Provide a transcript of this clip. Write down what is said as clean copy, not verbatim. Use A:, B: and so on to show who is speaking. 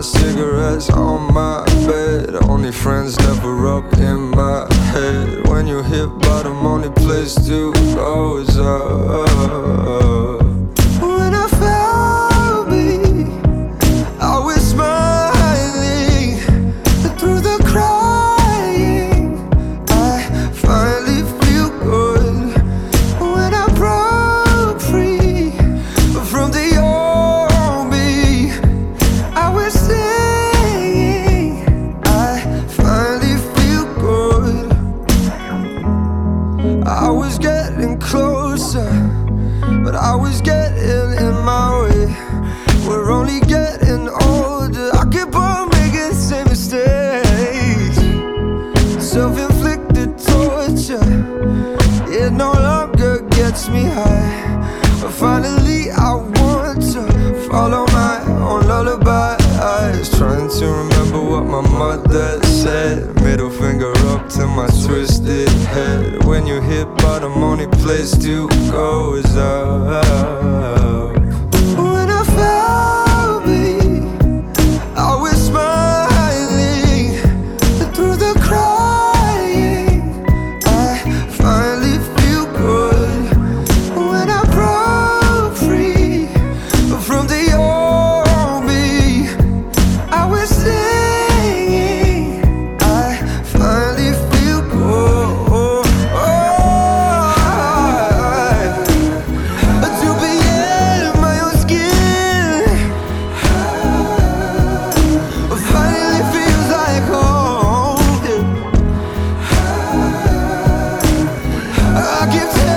A: cigarettes on my bed. Only friends never up in my head. When you hit bottom, only place to go is up. When I found me, I was smiling through the crying. I finally feel good. When I broke free from the old me, I was saying I finally feel good. I was getting closer, but I was getting in my way. We're only getting older. I keep on making the same mistakes. Self-inflicted torture, it no longer gets me high. But finally I want to follow my own lullaby. Trying to remember what my mother said. Middle finger up to my twisted head. When you hit bottom, only place to go is up. When I found me, I was smiling through the crying. I finally feel good. When I broke free from the old me, I was saying I finally feel good. To be in my own skin finally feels like home. I keep